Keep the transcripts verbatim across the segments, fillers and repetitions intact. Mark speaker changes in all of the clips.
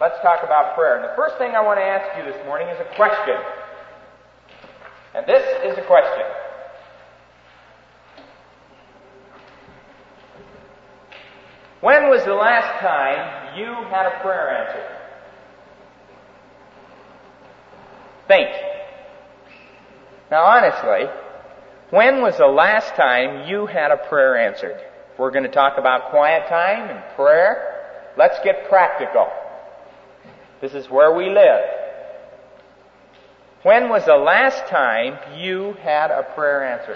Speaker 1: let's talk about prayer. And the first thing I want to ask you this morning is a question. And this is a question. When was the last time you had a prayer answered? Think. Now honestly, when was the last time you had a prayer answered? If we're going to talk about quiet time and prayer, let's get practical. This is where we live. When was the last time you had a prayer answered?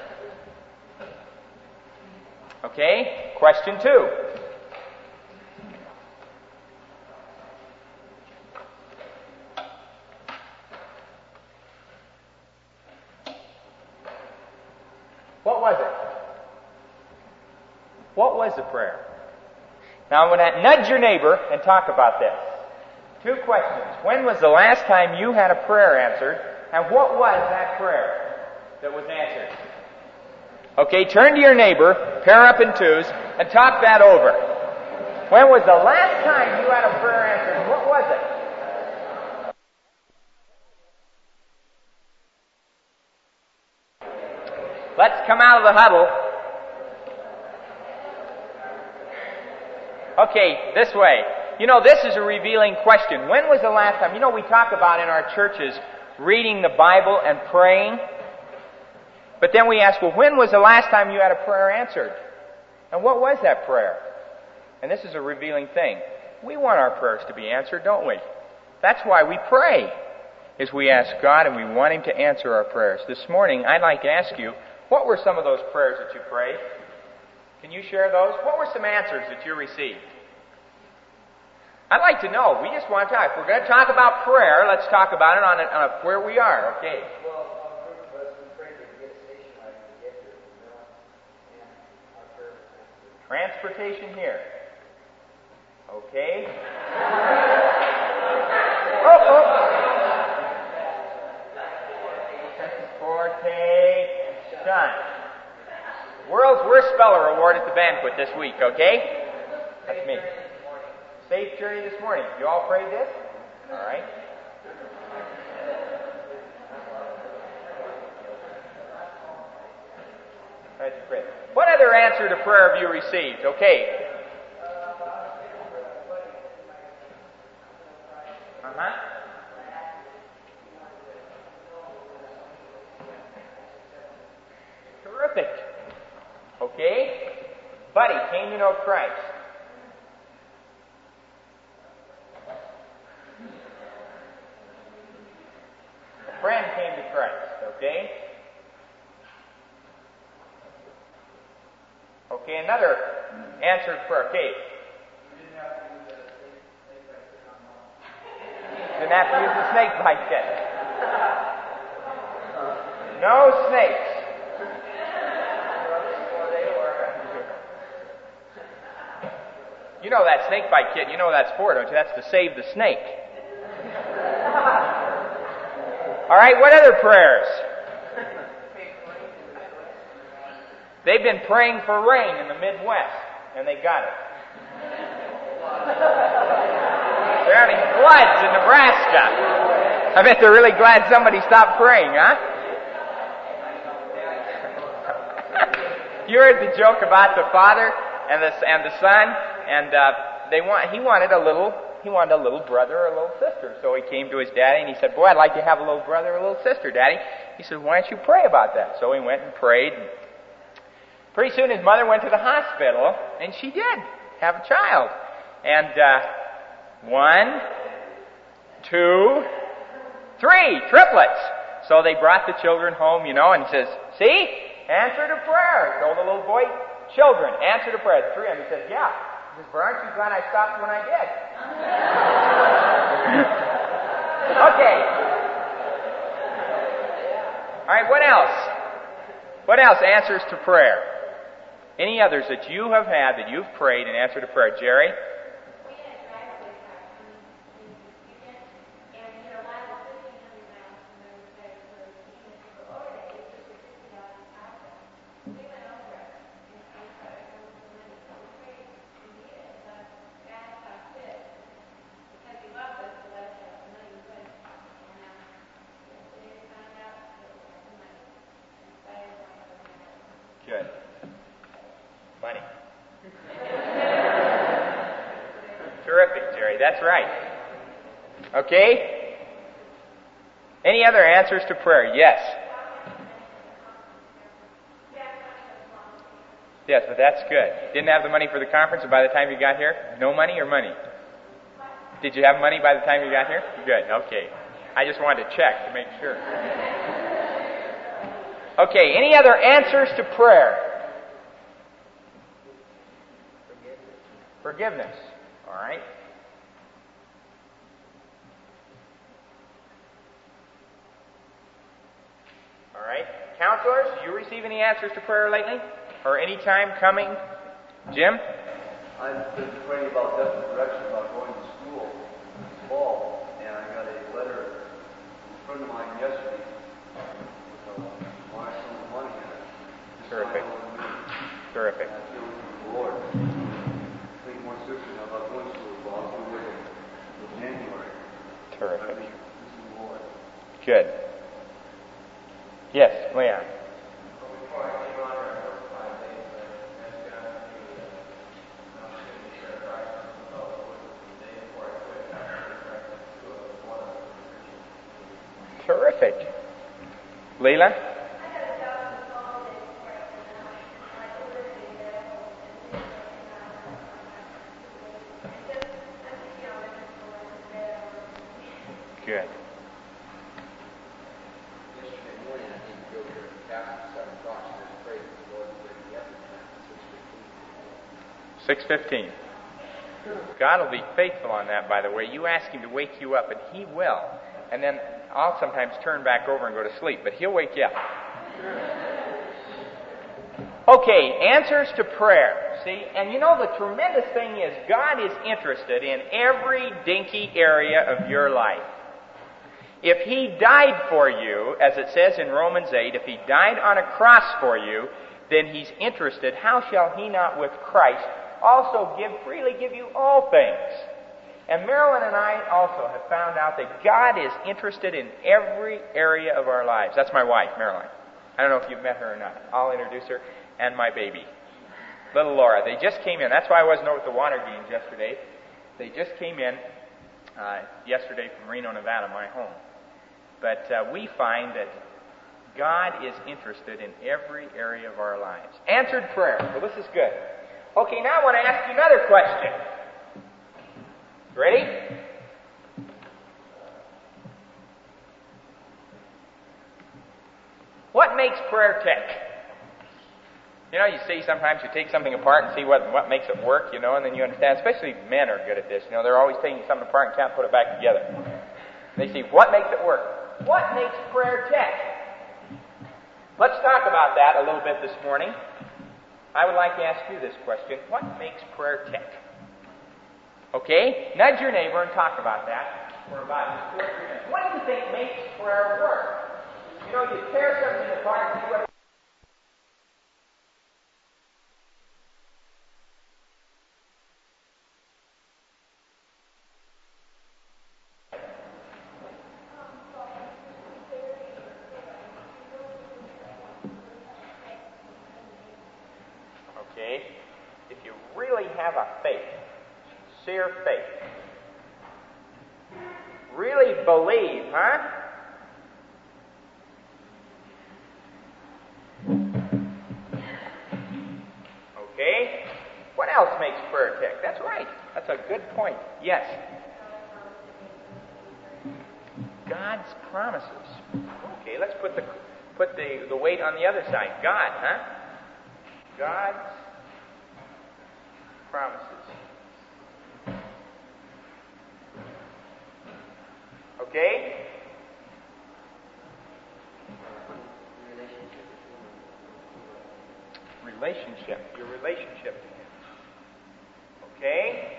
Speaker 1: Okay, question two. What was it? What was the prayer? Now I'm going to nudge your neighbor and talk about this. Two questions. When was the last time you had a prayer answered? And what was that prayer that was answered? Okay, turn to your neighbor, pair up in twos, and talk that over. When was the last time you had a prayer answered? And what was it? Let's come out of the huddle. Okay, this way. You know, this is a revealing question. When was the last time? You know, we talk about in our churches reading the Bible and praying. But then we ask, well, when was the last time you had a prayer answered? And what was that prayer? And this is a revealing thing. We want our prayers to be answered, don't we? That's why we pray, is we ask God and we want Him to answer our prayers. This morning, I'd like to ask you, what were some of those prayers that you prayed? Can you share those? What were some answers that you received? I'd like to know. We just want to talk. If we're going to talk about prayer, let's talk about it on, a, on a, where we are. Okay.
Speaker 2: Well, a group of us, we prayed to get a station wagon to get here from Mill, and our prayer was answered.
Speaker 1: Transportation here. Okay. oh, oh. Transportation. World's Worst Speller Award at the banquet this week, okay? That's me. Safe journey this morning. You all prayed this? All right. That's great. What other answer to prayer have you received? Okay. Uh-huh. Terrific. Okay. Buddy came to know Christ. A friend came to Christ. Okay. Okay, another answered prayer. Okay. Didn't have to use the snake bite kit. No snakes. You know that snake bite kit, you know that's for, don't you? That's to save the snake. All right, what other prayers? They've been praying for rain in the Midwest, and they got it. They're having floods in Nebraska. I bet they're really glad somebody stopped praying, huh? You heard the joke about the father and the and the son, and uh, they want he wanted a little he wanted a little brother or a little sister. So he came to his daddy and he said, "Boy, I'd like to have a little brother or a little sister, Daddy." He said, "Why don't you pray about that?" So he went and prayed. And pretty soon his mother went to the hospital, and she did have a child. And uh, one, two, three triplets. So they brought the children home, you know, and he says, "See, answer to prayer." Told the little boy, "Children, answer to prayer." Three of them. He says, "Yeah." He says, "But aren't you glad I stopped when I did?" Okay. All right, what else? What else? Answers to prayer. Any others that you have had that you've prayed and answered to prayer? Jerry? perfect, Jerry. That's right. Okay? Any other answers to prayer? Yes. Yes, but that's good. Didn't have the money for the conference, and by the time you got here, no money or money? Did you have money by the time you got here? Good, okay. I just wanted to check to make sure. Okay, any other answers to prayer? Forgiveness. Forgiveness. All right. All right. Counselors, do you receive any answers to prayer lately? Or any time coming? Jim?
Speaker 3: I've been praying about definite direction about going to school this fall, and I got a letter from a friend of mine yesterday with a large sum of money in it.
Speaker 1: Terrific. Terrific.
Speaker 3: And I feel with the Lord. I think more certain about going to school, but I'll do it in January.
Speaker 1: Terrific.
Speaker 3: I think this is the Lord.
Speaker 1: Good. Yes, Leon. Terrific. Leila? Good.
Speaker 2: Yesterday morning, I didn't go here after seven o'clock, so I prayed that the Lord would wake me up at six fifteen.
Speaker 1: six fifteen. God will be faithful on that, by the way. You ask Him to wake you up, and He will. And then I'll sometimes turn back over and go to sleep, but He'll wake you up. Okay, answers to prayer. See, and you know the tremendous thing is God is interested in every dinky area of your life. If He died for you, as it says in Romans eight, if He died on a cross for you, then He's interested. How shall He not with Christ also give freely give you all things? And Marilyn and I also have found out that God is interested in every area of our lives. That's my wife, Marilyn. I don't know if you've met her or not. I'll introduce her. And my baby, little Laura. They just came in. That's why I wasn't over at the water games yesterday. They just came in uh, yesterday from Reno, Nevada, my home. But uh, we find that God is interested in every area of our lives. Answered prayer. Well, this is good. Okay, now I want to ask you another question. Ready? What makes prayer tick? You know, you see sometimes you take something apart and see what what makes it work, you know, and then you understand. Especially men are good at this. You know, they're always taking something apart and can't put it back together. They see what makes it work. What makes prayer tick? Let's talk about that a little bit this morning. I would like to ask you this question. What makes prayer tick? Okay? Nudge your neighbor and talk about that for about two or three minutes. What do you think makes prayer work? You know, you tear something apart and see what... Okay? If you really have a faith, sincere faith, really believe, huh? Okay? What else makes prayer tick? That's right. That's a good point. Yes. God's promises. Okay, let's put the put the, the weight on the other side. God, huh? God's promises. Okay? Relationship. Your relationship to Him. Okay?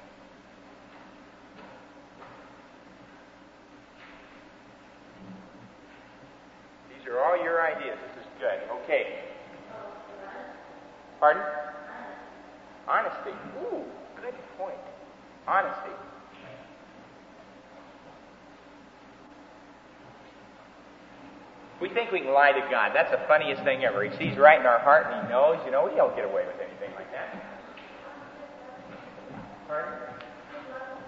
Speaker 1: These are all your ideas. This is good. Okay. Pardon? Honesty. Ooh, good point. Honesty. We think we can lie to God. That's the funniest thing ever. He sees right in our heart and He knows. You know, we don't get away with anything like that. Pardon?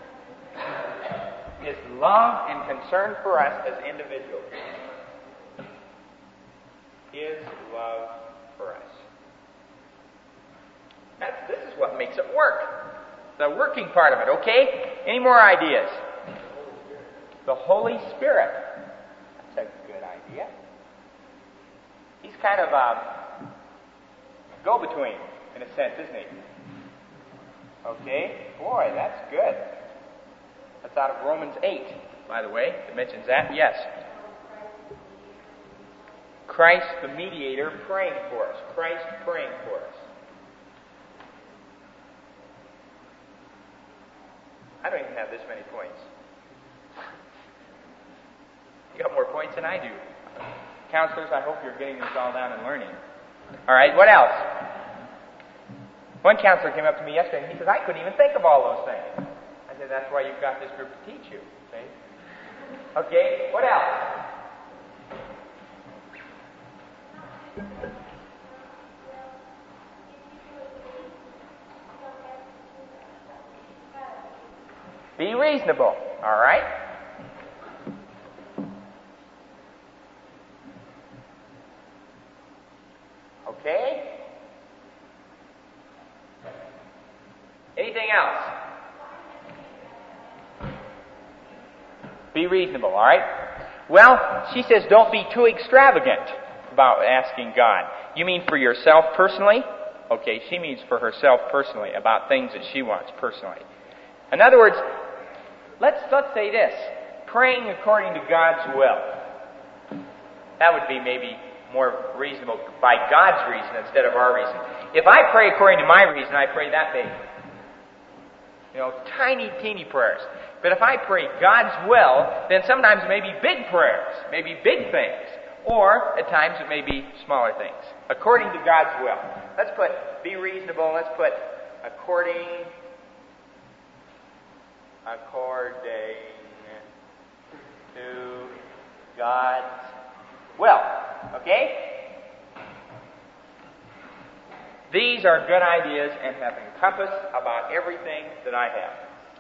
Speaker 1: His love and concern for us as individuals. His love for us. That's, this is what makes it work. The working part of it, okay? Any more ideas? The Holy Spirit. That's a good idea. He's kind of a go-between, in a sense, isn't he? Okay? Boy, that's good. That's out of Romans eight, by the way. It mentions that. Yes. Christ the mediator praying for us. Christ praying for us. I don't even have this many points. You got more points than I do. Counselors, I hope you're getting this all down and learning. All right, what else? One counselor came up to me yesterday and he says, I couldn't even think of all those things. I said, that's why you've got this group to teach you. See? Okay, what else? Be reasonable, all right? Okay? Anything else? Be reasonable, all right? Well, she says don't be too extravagant about asking God. You mean for yourself personally? Okay, she means for herself personally, about things that she wants personally. In other words, let's let's say this, praying according to God's will. That would be maybe more reasonable by God's reason instead of our reason. If I pray according to my reason, I pray that big. You know, tiny, teeny prayers. But if I pray God's will, then sometimes it may be big prayers, maybe big things. Or, at times, it may be smaller things. According to God's will. Let's put, be reasonable, let's put, according, according to God's will. Okay? These are good ideas and have encompassed about everything that I have.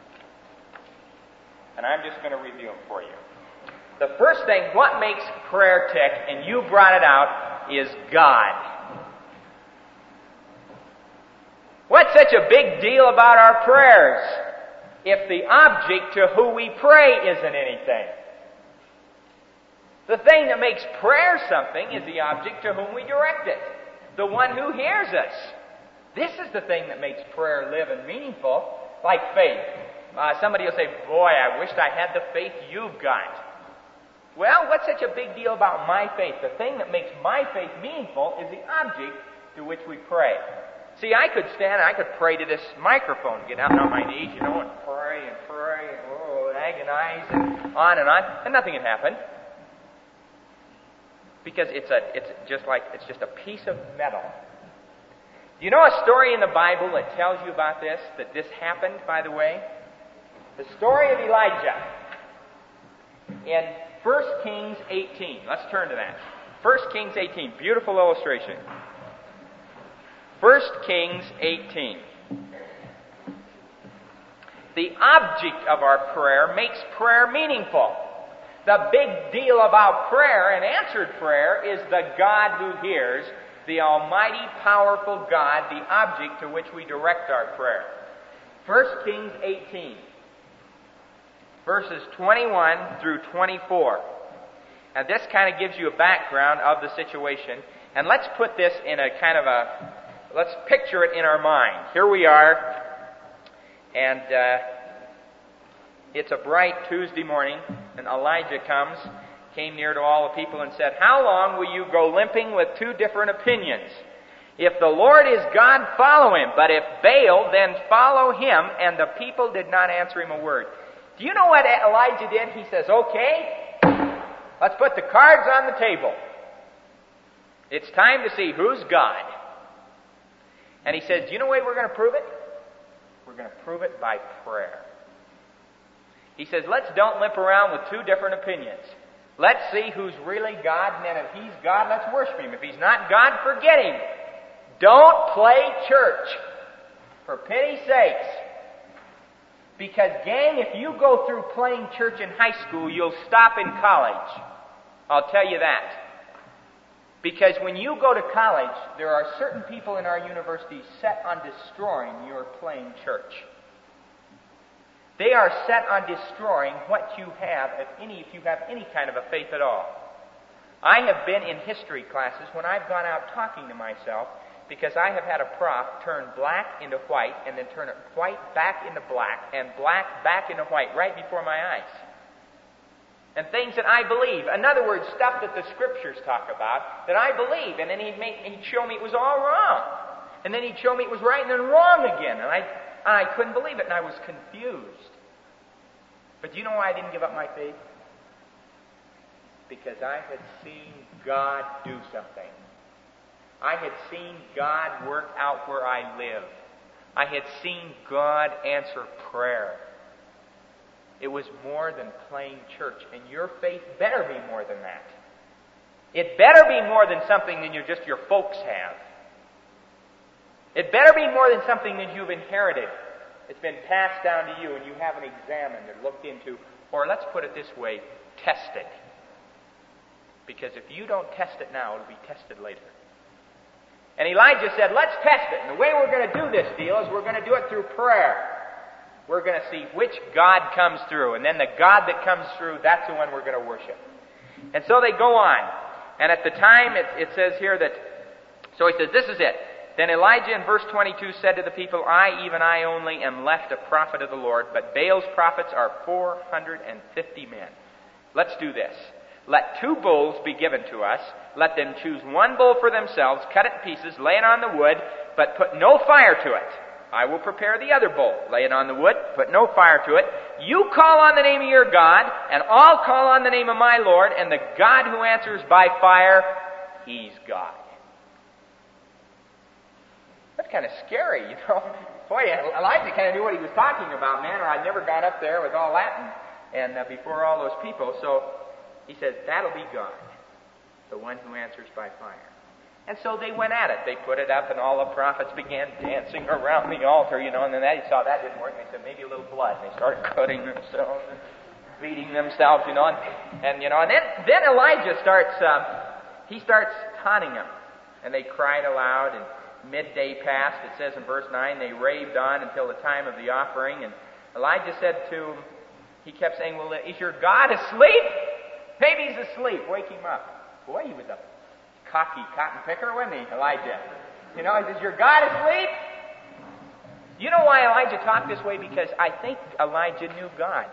Speaker 1: And I'm just going to review them for you. The first thing, what makes prayer tick, and you brought it out, is God. What's such a big deal about our prayers if the object to who we pray isn't anything? The thing that makes prayer something is the object to whom we direct it. The one who hears us. This is the thing that makes prayer live and meaningful, like faith. Uh, somebody will say, boy, I wished I had the faith you've got. Well, what's such a big deal about my faith? The thing that makes my faith meaningful is the object to which we pray. See, I could stand and I could pray to this microphone, get down on my knees, you know, and pray and pray and oh, agonize and on and on, and nothing had happened. Because it's a, it's just like, it's just a piece of metal. Do you know a story in the Bible that tells you about this, that this happened, by the way? The story of Elijah in First Kings eighteen. Let's turn to that. First Kings eighteen. Beautiful illustration. First Kings eighteen. The object of our prayer makes prayer meaningful. The big deal about prayer and answered prayer is the God who hears, the almighty, powerful God, the object to which we direct our prayer. First Kings eighteen. Verses twenty-one through twenty-four. Now this kind of gives you a background of the situation. And let's put this in a kind of a, let's picture it in our mind. Here we are, and uh, it's a bright Tuesday morning, and Elijah comes, came near to all the people and said, how long will you go limping with two different opinions? If the Lord is God, follow him. But if Baal, then follow him. And the people did not answer him a word. Do you know what Elijah did? He says, okay, let's put the cards on the table. It's time to see who's God. And he says, do you know the way we're going to prove it? We're going to prove it by prayer. He says, let's don't limp around with two different opinions. Let's see who's really God, and then if he's God, let's worship him. If he's not God, forget him. Don't play church. For pity's sakes. Because, gang, if you go through playing church in high school, you'll stop in college. I'll tell you that. Because when you go to college, there are certain people in our universities set on destroying your playing church. They are set on destroying what you have, if any, if you have any kind of a faith at all. I have been in history classes when I've gone out talking to myself, because I have had a prof turn black into white and then turn white back into black and black back into white right before my eyes. And things that I believe. In other words, stuff that the Scriptures talk about that I believe. And then he'd, make, he'd show me it was all wrong. And then he'd show me it was right and then wrong again. And I, and I couldn't believe it, and I was confused. But do you know why I didn't give up my faith? Because I had seen God do something. I had seen God work out where I live. I had seen God answer prayer. It was more than playing church. And your faith better be more than that. It better be more than something than you just your folks have. It better be more than something that you've inherited. It's been passed down to you and you haven't examined or looked into, or let's put it this way, tested. Because if you don't test it now, it'll be tested later. And Elijah said, let's test it. And the way we're going to do this deal is we're going to do it through prayer. We're going to see which God comes through. And then the God that comes through, that's the one we're going to worship. And so they go on. And at the time, it, it says here that, so he says, this is it. Then Elijah in verse twenty-two said to the people, I, even I only, am left a prophet of the Lord, but Baal's prophets are four hundred fifty men. Let's do this. Let two bulls be given to us. Let them choose one bull for themselves, cut it in pieces, lay it on the wood, but put no fire to it. I will prepare the other bull, lay it on the wood, put no fire to it. You call on the name of your God, and I'll call on the name of my Lord, and the God who answers by fire, he's God. That's kind of scary, you know. Boy, Elijah kind of knew what he was talking about, man, or I'd never got up there with all that and, and uh, before all those people. So he says, that'll be God, the one who answers by fire. And so they went at it. They put it up, and all the prophets began dancing around the altar, you know, and then that, he saw that didn't work, and they said, maybe a little blood. And they started cutting themselves and beating themselves, you know, and, and you know, and then, then Elijah starts, um, he starts taunting them. And they cried aloud, and midday passed, it says in verse nine, they raved on until the time of the offering, and Elijah said to him, he kept saying, well, is your God asleep? Maybe he's asleep. Wake him up. Boy, he was a cocky cotton picker, wasn't he, Elijah? You know, he says, your God asleep? You know why Elijah talked this way? Because I think Elijah knew God.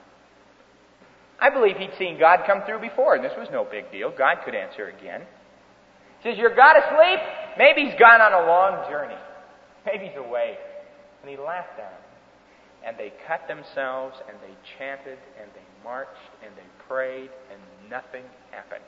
Speaker 1: I believe he'd seen God come through before, and this was no big deal. God could answer again. He says, your God asleep? Maybe he's gone on a long journey. Maybe he's away. And he laughed at him. And they cut themselves, and they chanted, and they marched, and they prayed, and nothing happened.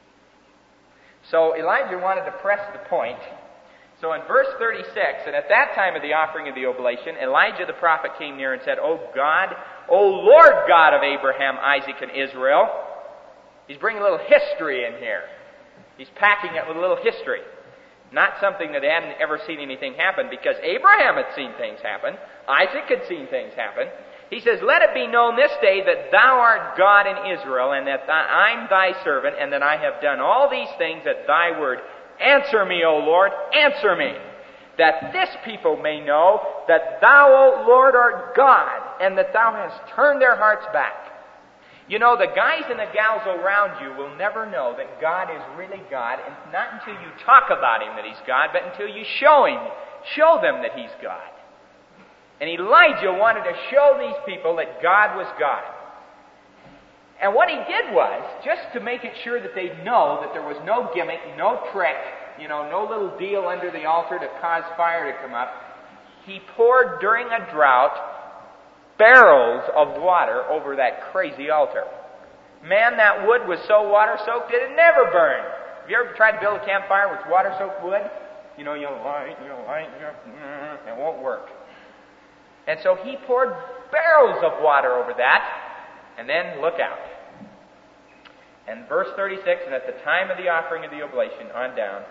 Speaker 1: So Elijah wanted to press the point. So in verse thirty-six, and at that time of the offering of the oblation, Elijah the prophet came near and said, O God, O Lord God of Abraham, Isaac, and Israel. He's bringing a little history in here. He's packing it with a little history. Not something that they hadn't ever seen anything happen, because Abraham had seen things happen. Isaac had seen things happen. He says, let it be known this day that thou art God in Israel, and that I'm thy servant, and that I have done all these things at thy word. Answer me, O Lord, answer me, that this people may know that thou, O Lord, art God, and that thou hast turned their hearts back. You know, the guys and the gals around you will never know that God is really God, and not until you talk about him that he's God, but until you show him, show them that he's God. And Elijah wanted to show these people that God was God. And what he did was, just to make it sure that they'd know that there was no gimmick, no trick, you know, no little deal under the altar to cause fire to come up, he poured during a drought barrels of water over that crazy altar. Man, that wood was so water-soaked it never burned. Have you ever tried to build a campfire with water-soaked wood? You know, you'll light, you'll light, you'll, it won't work. And so he poured barrels of water over that, and then look out. And verse thirty-six, and at the time of the offering of the oblation, on down,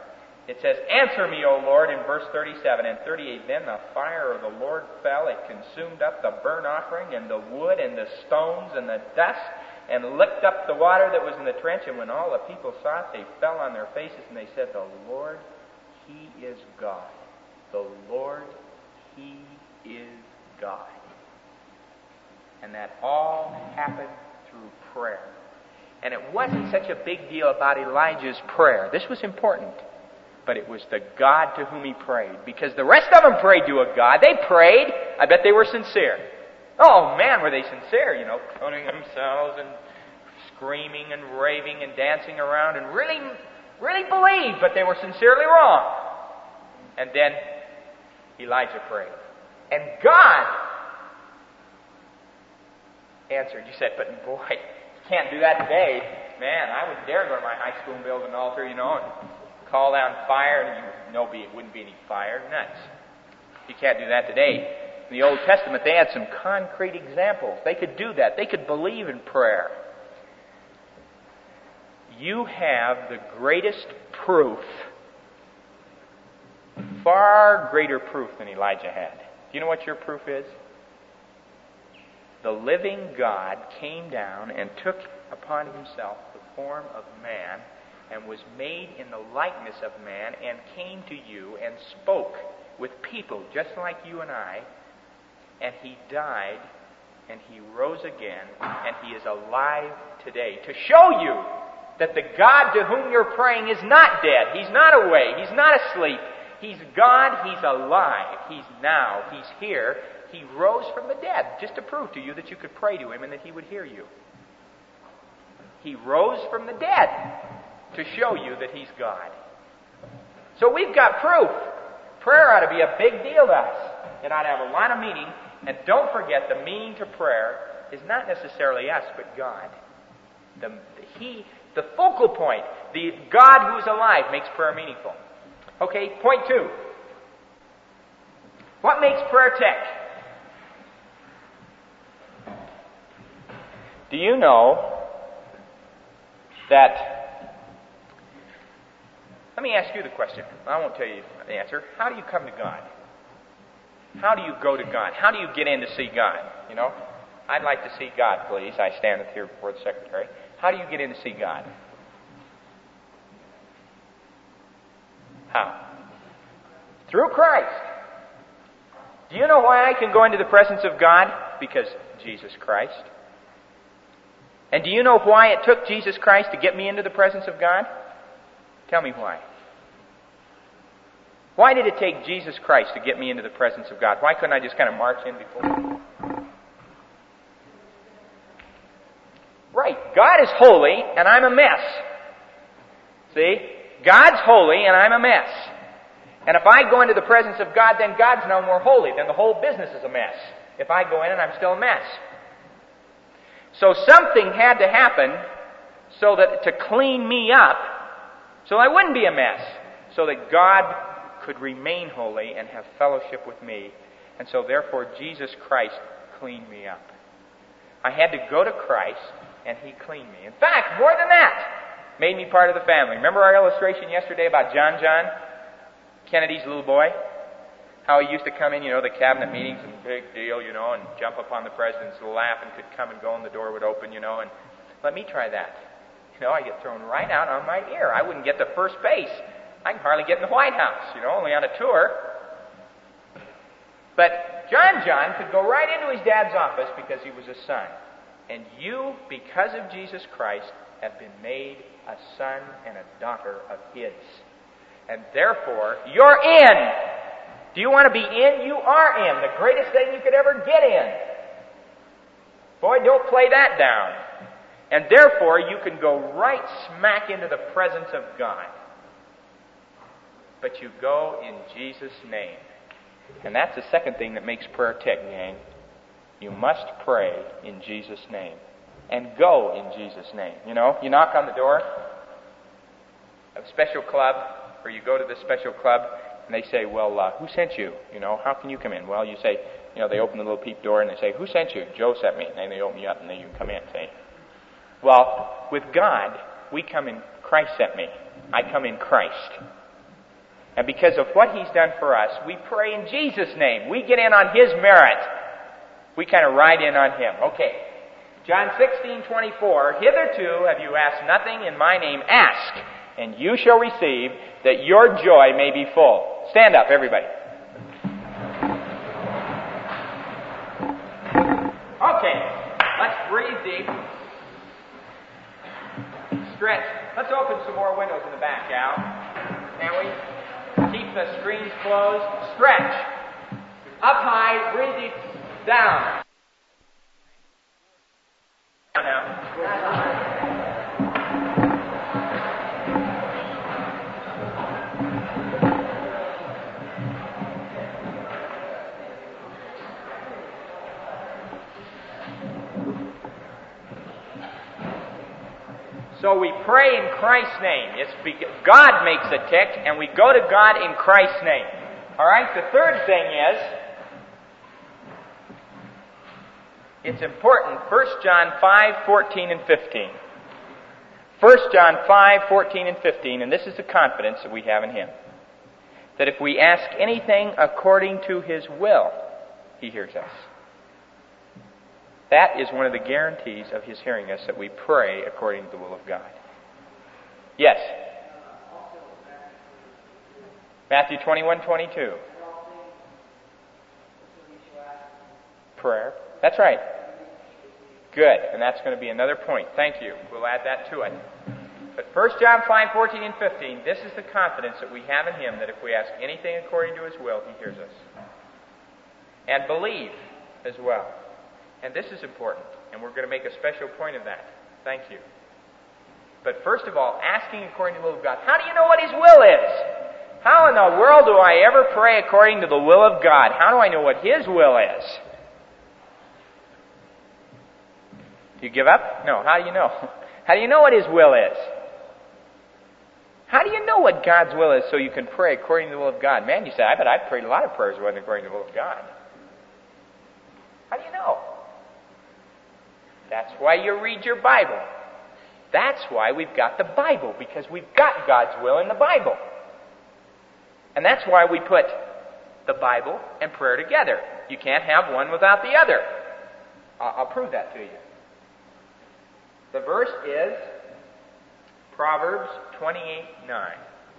Speaker 1: It says, "Answer me, O Lord," in verse thirty-seven and thirty-eight. "Then the fire of the Lord fell. It consumed up the burnt offering and the wood and the stones and the dust and licked up the water that was in the trench. And when all the people saw it, they fell on their faces and they said, 'The Lord, He is God. The Lord, He is God.'" And that all happened through prayer. And it wasn't such a big deal about Elijah's prayer. This was important. But it was the God to whom he prayed. Because the rest of them prayed to a God. They prayed. I bet they were sincere. Oh man, were they sincere, you know, cloning themselves and screaming and raving and dancing around and really, really believed, but they were sincerely wrong. And then Elijah prayed. And God answered. You said, "But boy, you can't do that today." Man, I wouldn't dare go to my high school and build an altar, you know, and call down fire, and you know it wouldn't be any fire. Nuts. You can't do that today. In the Old Testament, they had some concrete examples. They could do that. They could believe in prayer. You have the greatest proof, far greater proof than Elijah had. Do you know what your proof is? The living God came down and took upon himself the form of man and was made in the likeness of man and came to you and spoke with people just like you and I, and he died and he rose again and he is alive today to show you that the God to whom you're praying is not dead. He's not away. He's not asleep. He's God. He's alive. He's now. He's here. He rose from the dead just to prove to you that you could pray to him and that he would hear you. He rose from the dead to show you that he's God. So we've got proof. Prayer ought to be a big deal to us. It ought to have a lot of meaning. And don't forget, the meaning to prayer is not necessarily us, but God. The, he, the focal point, the God who's alive, makes prayer meaningful. Okay, point two. What makes prayer tick? Do you know that... Let me ask you the question. I won't tell you the answer. How do you come to God? How do you go to God? How do you get in to see God? You know, I'd like to see God, please. I stand here before the secretary. How do you get in to see God? How? Through Christ. Do you know why I can go into the presence of God? Because Jesus Christ. And do you know why it took Jesus Christ to get me into the presence of God? Tell me why. Why did it take Jesus Christ to get me into the presence of God? Why couldn't I just kind of march in before? Right. God is holy and I'm a mess. See? God's holy and I'm a mess. And if I go into the presence of God, then God's no more holy. Then the whole business is a mess. If I go in and I'm still a mess. So something had to happen so that to clean me up, so I wouldn't be a mess, so that God could remain holy and have fellowship with me. And so therefore Jesus Christ cleaned me up. I had to go to Christ and he cleaned me. In fact, more than that, made me part of the family. Remember our illustration yesterday about John John, Kennedy's little boy? How he used to come in, you know, the cabinet meetings and big deal, you know, and jump upon the president's lap and could come and go and the door would open, you know, and let me try that. You know, I get thrown right out on my ear. I wouldn't get to first base. I can hardly get in the White House, you know, only on a tour. But John John could go right into his dad's office because he was a son. And you, because of Jesus Christ, have been made a son and a daughter of his. And therefore, you're in. Do you want to be in? You are in. The greatest thing you could ever get in. Boy, don't play that down. And therefore, you can go right smack into the presence of God. But you go in Jesus' name. And that's the second thing that makes prayer tick, gang. You must pray in Jesus' name. And go in Jesus' name. You know, you knock on the door of a special club, or you go to this special club, and they say, well, uh, who sent you? You know, how can you come in? Well, you say, you know, they open the little peep door, and they say, who sent you? Joe sent me. And then they open you up, and then you can come in, see? Well, with God, we come in, Christ sent me. I come in Christ. And because of what He's done for us, we pray in Jesus' name. We get in on His merit. We kind of ride in on Him. Okay. John sixteen twenty-four, hitherto have you asked nothing in my name. Ask, and you shall receive, that your joy may be full. Stand up, everybody. Okay, let's breathe deep. Stretch. Let's open some more windows in the back, Al. Can we? Keep the screens closed. Stretch. Up high, breathe deep. Down. Now. So we pray in Christ's name. It's be- God makes a tick, and we go to God in Christ's name. All right. The third thing is, it's important. First John five fourteen and fifteen. First John five fourteen and fifteen, and this is the confidence that we have in Him, that if we ask anything according to His will, He hears us. That is one of the guarantees of His hearing us, that we pray according to the will of God. Yes? Matthew twenty-one twenty-two. Prayer. That's right. Good. And that's going to be another point. Thank you. We'll add that to it. But First John five fourteen and fifteen, this is the confidence that we have in Him, that if we ask anything according to His will, He hears us. And believe as well. And this is important, and we're going to make a special point of that. Thank you. But first of all, asking according to the will of God. How do you know what His will is? How in the world do I ever pray according to the will of God? How do I know what His will is? Do you give up? No. How do you know? How do you know what His will is? How do you know what God's will is so you can pray according to the will of God? Man, you say, I bet I've prayed a lot of prayers that wasn't according to the will of God. How do you know? That's why you read your Bible. That's why we've got the Bible, because we've got God's will in the Bible. And that's why we put the Bible and prayer together. You can't have one without the other. I'll prove that to you. The verse is Proverbs twenty-eight nine.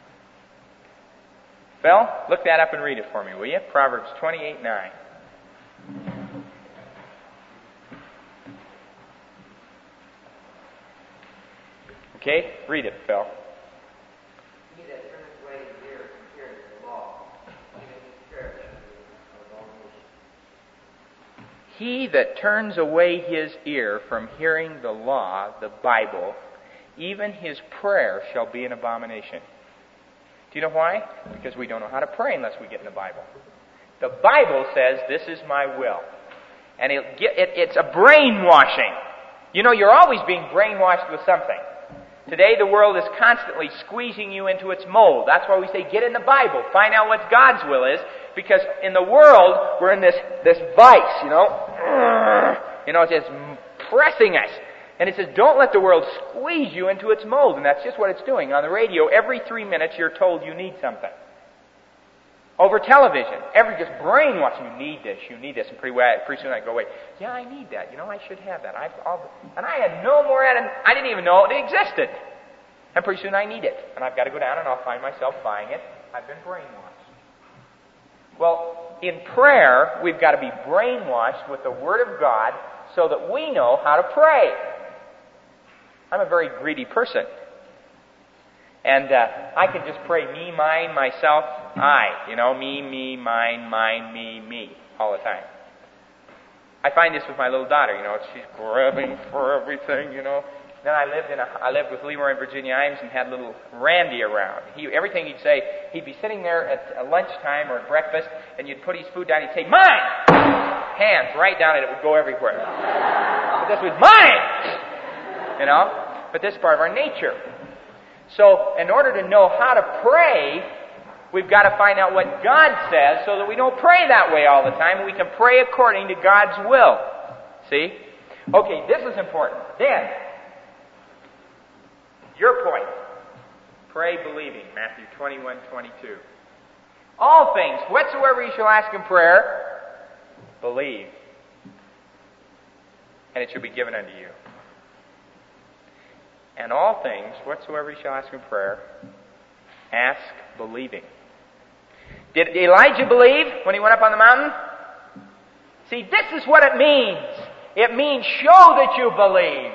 Speaker 1: Phil, look that up and read it for me, will you? Proverbs twenty-eight nine. Okay, read it, Phil.
Speaker 2: He that turneth away his ear from hearing the law, even his prayer shall be of all nations.
Speaker 1: He that turns away his ear from hearing the law, the Bible, even his prayer shall be an abomination. Do you know why? Because we don't know how to pray unless we get in the Bible. The Bible says, this is my will. And it, it, it's a brainwashing. You know, you're always being brainwashed with something. Today the world is constantly squeezing you into its mold. That's why we say, get in the Bible. Find out what God's will is. Because in the world, we're in this, this vice, you know. You know, it's just pressing us. And it says, don't let the world squeeze you into its mold. And that's just what it's doing. On the radio, every three minutes you're told you need something. Over television, every just brainwashing, you need this, you need this. And pretty, well, pretty soon I go away, yeah, I need that. You know, I should have that. I've, I'll, and I had no more, I didn't even know it existed. And pretty soon I need it. And I've got to go down and I'll find myself buying it. I've been brainwashed. Well, in prayer, we've got to be brainwashed with the Word of God so that we know how to pray. I'm a very greedy person. And uh, I can just pray me, mine, myself, I. You know, me, me, mine, mine, me, me, all the time. I find this with my little daughter, you know. She's grabbing for everything, you know. Then I lived in a, I lived with Leroy and Virginia Imes and had little Randy around. He, everything he'd say, he'd be sitting there at lunchtime or at breakfast, and you'd put his food down, he'd say, mine! Hands right down, and it would go everywhere. But this was mine! You know? But this is part of our nature. So, in order to know how to pray, we've got to find out what God says so that we don't pray that way all the time, and we can pray according to God's will. See? Okay, this is important. Then, your point. Pray believing, Matthew twenty-one twenty-two. All things, whatsoever you shall ask in prayer, believe, and it shall be given unto you. And all things, whatsoever you shall ask in prayer, ask believing. Did Elijah believe when he went up on the mountain? See, this is what it means. It means show that you believe.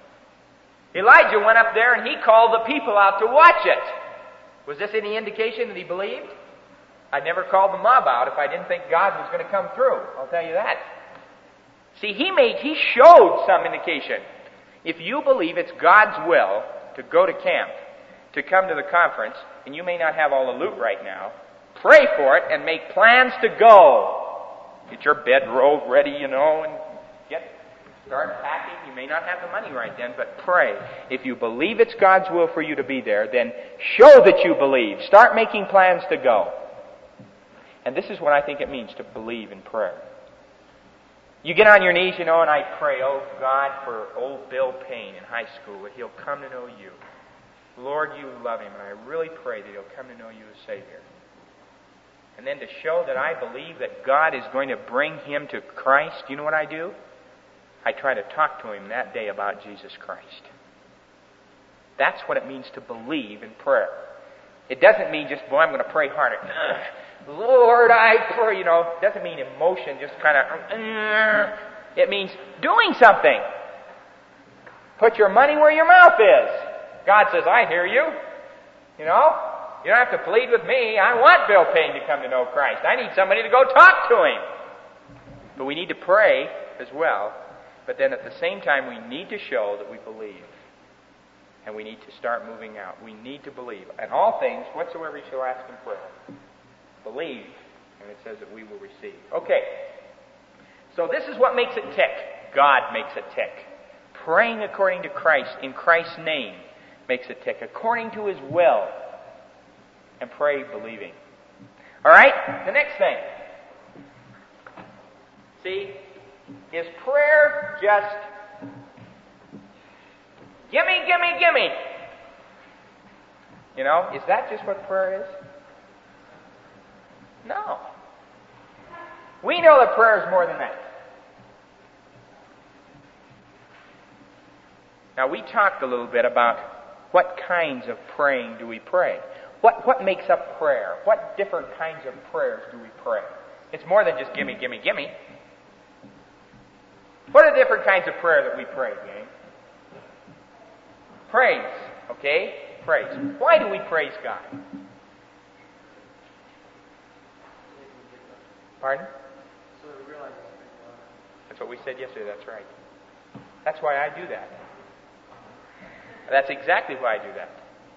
Speaker 1: Elijah went up there and he called the people out to watch it. Was this any indication that he believed? I'd never called the mob out if I didn't think God was going to come through. I'll tell you that. See, he made, he showed some indication. If you believe it's God's will to go to camp, to come to the conference, and you may not have all the loot right now, pray for it and make plans to go. Get your bedrobe ready, you know, and get start packing. You may not have the money right then, but pray. If you believe it's God's will for you to be there, then show that you believe. Start making plans to go. And this is what I think it means to believe in prayer. You get on your knees, you know, and I pray, oh God, for old Bill Payne in high school, that he'll come to know you. Lord, you love him, and I really pray that he'll come to know you as Savior. And then to show that I believe that God is going to bring him to Christ, you know what I do? I try to talk to him that day about Jesus Christ. That's what it means to believe in prayer. It doesn't mean just, boy, I'm going to pray harder. Lord, I pray, you know. It doesn't mean emotion, just kind of, it means doing something. Put your money where your mouth is. God says, I hear you. You know, you don't have to plead with me. I want Bill Payne to come to know Christ. I need somebody to go talk to him. But we need to pray as well. But then at the same time, we need to show that we believe. And we need to start moving out. We need to believe. And all things, whatsoever you shall ask in prayer, believe. And it says that we will receive. Okay. So this is what makes it tick. God makes it tick. Praying according to Christ, in Christ's name, makes it tick. According to His will. And pray believing. All right? The next thing. See? Is prayer just gimme, gimme, gimme? You know, is that just what prayer is? No. We know that prayer is more than that. Now, we talked a little bit about what kinds of praying do we pray. What, what makes up prayer? What different kinds of prayers do we pray? It's more than just gimme, gimme, gimme. What are the different kinds of prayer that we pray, gang? Praise, okay? Praise. Why do we praise God? Pardon?
Speaker 2: So we realize
Speaker 1: That's what we said yesterday, that's right. That's why I do that. That's exactly why I do that.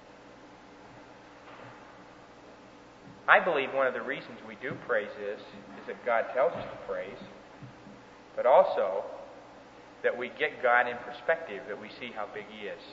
Speaker 1: I believe one of the reasons we do praise is, is that God tells us to praise, but also that we get God in perspective, that we see how big He is.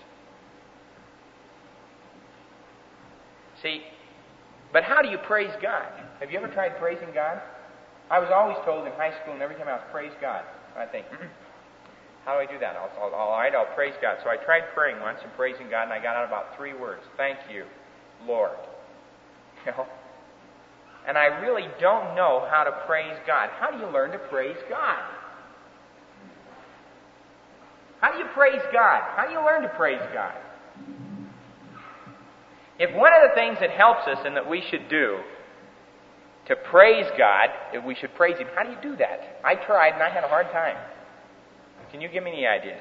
Speaker 1: See, but how do you praise God? Have you ever tried praising God? I was always told in high school and every time I was, praise God. And I think, how do I do that? I'll, I'll, all right, I'll praise God. So I tried praying once and praising God, and I got out about three words. Thank you, Lord. You know? And I really don't know how to praise God. How do you learn to praise God? How do you praise God? How do you learn to praise God? If one of the things that helps us and that we should do to praise God, if we should praise Him, how do you do that? I tried and I had a hard time. Can you give me any ideas?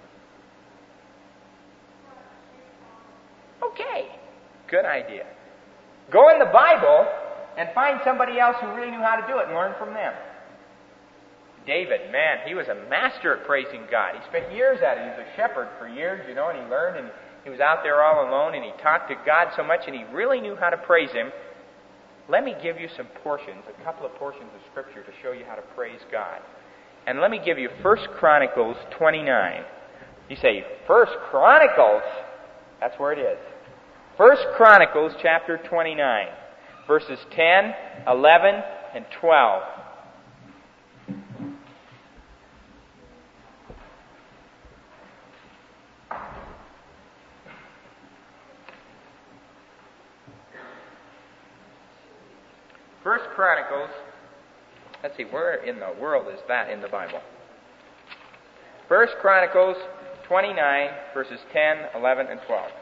Speaker 1: Okay, good idea. Go in the Bible and find somebody else who really knew how to do it and learn from them. David, man, he was a master at praising God. He spent years at it. He was a shepherd for years, you know, and he learned, and he was out there all alone, and he talked to God so much, and he really knew how to praise Him. Let me give you some portions, a couple of portions of Scripture to show you how to praise God. And let me give you First Chronicles twenty-nine. You say, First Chronicles? That's where it is. First Chronicles chapter twenty-nine, verses ten, eleven, and twelve. First Chronicles, let's see, where in the world is that in the Bible? First Chronicles twenty-nine, verses ten, eleven, and twelve.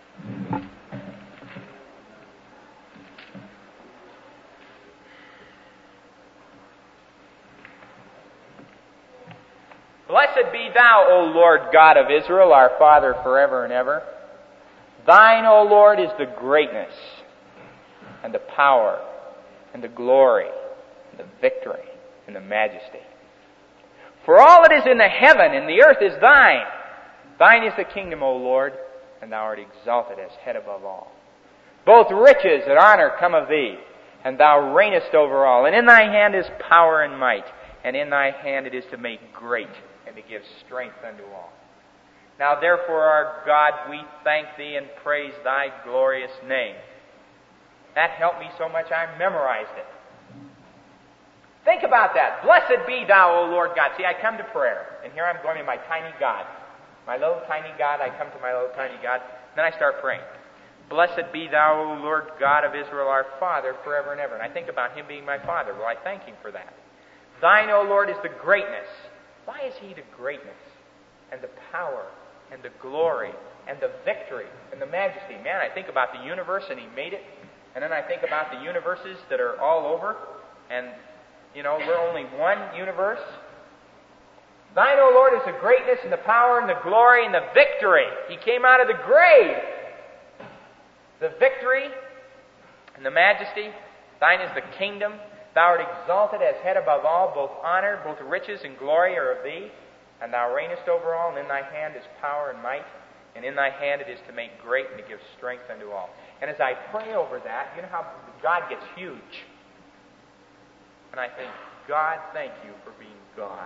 Speaker 1: Blessed be thou, O Lord God of Israel, our Father forever and ever. Thine, O Lord, is the greatness, and the power, and the glory, and the victory, and the majesty. For all that is in the heaven and the earth is thine. Thine is the kingdom, O Lord, and thou art exalted as head above all. Both riches and honor come of thee, and thou reignest over all. And in thy hand is power and might, and in thy hand it is to make great, and to give strength unto all. Now therefore, our God, we thank thee and praise thy glorious name. That helped me so much I memorized it. Think about that. Blessed be thou, O Lord God. See, I come to prayer, and here I'm going to my tiny God. My little tiny God, I come to my little tiny God, then I start praying. Blessed be thou, O Lord God of Israel, our Father, forever and ever. And I think about him being my Father. Well, I thank him for that. Thine, O Lord, is the greatness. Why is he the greatness, and the power, and the glory, and the victory, and the majesty? Man, I think about the universe, and he made it. And then I think about the universes that are all over, and, you know, we're only one universe. Thine, O Lord, is the greatness, and the power, and the glory, and the victory. He came out of the grave. The victory, and the majesty. Thine is the kingdom. Thou art exalted as head above all. Both honor, both riches, and glory are of thee. And thou reignest over all, and in thy hand is power and might. And in thy hand it is to make great and to give strength unto all. And as I pray over that, you know how God gets huge. And I think, God, thank you for being God.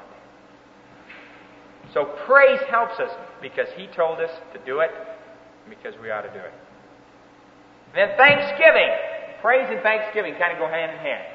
Speaker 1: So praise helps us because he told us to do it, and because we ought to do it. And then thanksgiving. Praise and thanksgiving kind of go hand in hand.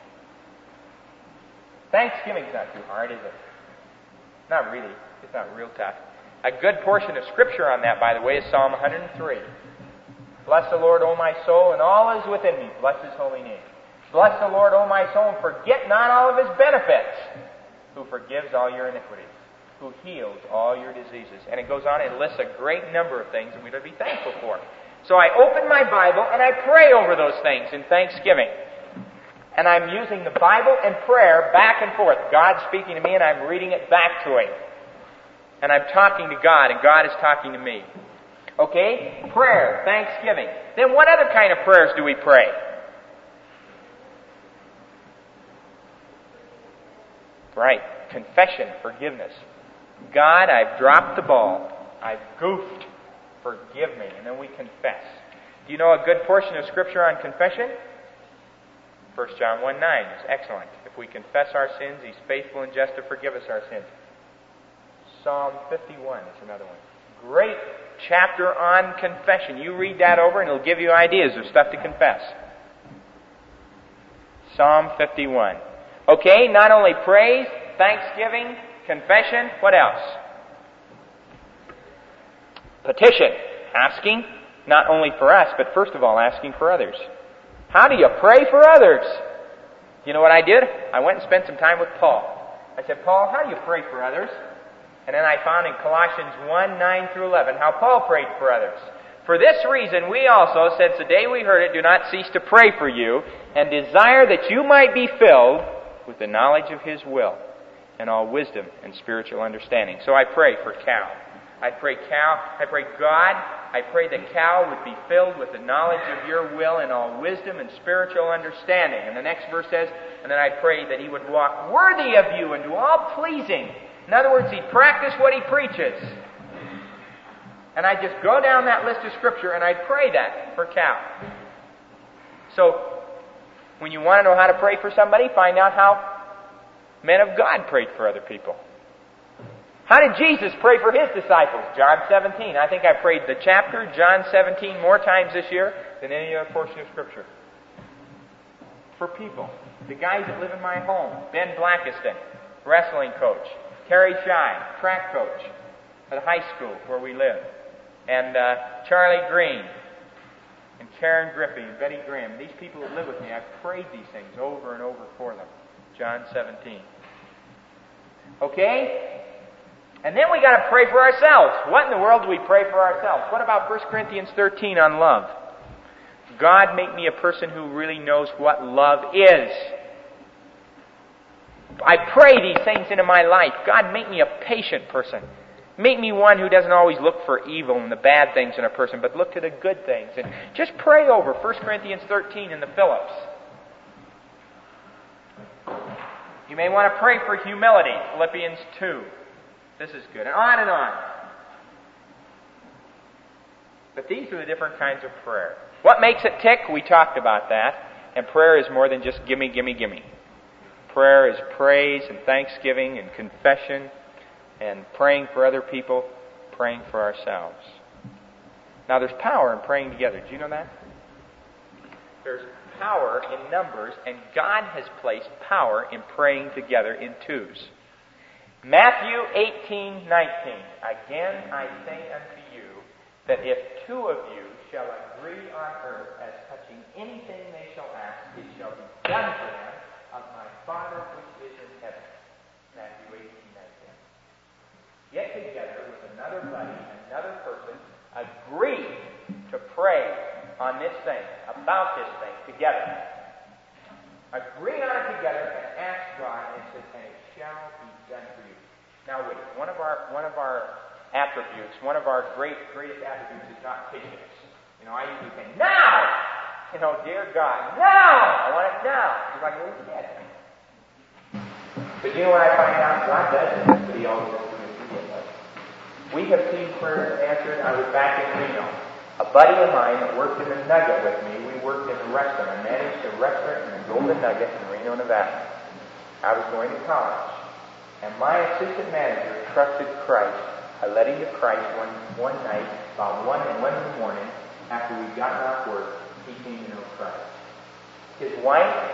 Speaker 1: Thanksgiving's not too hard, is it? Not really. It's not real tough. A good portion of Scripture on that, by the way, is Psalm one hundred three. Bless the Lord, O my soul, and all is within me. Bless his holy name. Bless the Lord, O my soul, and forget not all of his benefits, who forgives all your iniquities, who heals all your diseases. And it goes on and lists a great number of things that we ought to be thankful for. So I open my Bible and I pray over those things in thanksgiving. And I'm using the Bible and prayer back and forth. God's speaking to me and I'm reading it back to him. And I'm talking to God and God is talking to me. Okay? Prayer, thanksgiving. Then what other kind of prayers do we pray? Right. Confession, forgiveness. God, I've dropped the ball. I've goofed. Forgive me. And then we confess. Do you know a good portion of Scripture on confession? First John one nine is excellent. If we confess our sins, he's faithful and just to forgive us our sins. Psalm fifty-one is another one. Great chapter on confession. You read that over and it'll give you ideas of stuff to confess. Psalm fifty-one. Okay, not only praise, thanksgiving, confession, what else? Petition. Asking, not only for us, but first of all, asking for others. How do you pray for others? You know what I did? I went and spent some time with Paul. I said, Paul, how do you pray for others? And then I found in Colossians one, nine through eleven, how Paul prayed for others. For this reason, we also, since the day we heard it, do not cease to pray for you, and desire that you might be filled with the knowledge of his will, and all wisdom and spiritual understanding. So I pray for Cal. I pray Cal, I pray God, I pray that Cal would be filled with the knowledge of your will and all wisdom and spiritual understanding. And the next verse says, and then I pray that he would walk worthy of you and do all pleasing. In other words, he'd practice what he preaches. And I just go down that list of Scripture and I pray that for Cal. So, when you want to know how to pray for somebody, find out how men of God prayed for other people. How did Jesus pray for his disciples? John seventeen. I think I prayed the chapter, John seventeen, more times this year than any other portion of Scripture. For people. The guys that live in my home. Ben Blackiston, wrestling coach. Terry Shine, track coach at a high school where we live. And uh, Charlie Green, and Karen Griffey and Betty Graham. These people that live with me, I've prayed these things over and over for them. John seventeen. Okay? And then we got to pray for ourselves. What in the world do we pray for ourselves? What about First Corinthians thirteen on love? God, make me a person who really knows what love is. I pray these things into my life. God, make me a patient person. Make me one who doesn't always look for evil and the bad things in a person, but look to the good things. And just pray over First Corinthians thirteen in the Phillips. You may want to pray for humility, Philippians two. This is good. And on and on. But these are the different kinds of prayer. What makes it tick? We talked about that. And prayer is more than just gimme, gimme, gimme. Prayer is praise and thanksgiving and confession and praying for other people, praying for ourselves. Now there's power in praying together. Do you know that? There's power in numbers, and God has placed power in praying together in twos. Matthew eighteen nineteen. Again I say unto you, that if two of you shall agree on earth as touching anything they shall ask, it shall be done for them of my Father which is in heaven. Matthew eighteen nineteen. Get together with another buddy, another person, agree to pray on this thing, about this thing, together. Agree on it together and ask God, and it says, and it shall be done for you. Now wait, one of our one of our attributes, one of our great greatest attributes is not patience. You know, I usually say, now! You know, dear God, now! I want it now. You're like, well, get it. But you know what I find out? God does this, but He always does it immediately. We have seen prayers answered. I was back in Reno. A buddy of mine that worked in the Nugget with me, we worked in a restaurant. I managed a restaurant in the Golden Nugget in Reno, Nevada. I was going to college. And my assistant manager trusted Christ. I led him to Christ one one night, about one and one in the morning, after we'd gotten off work. He came to know Christ. His wife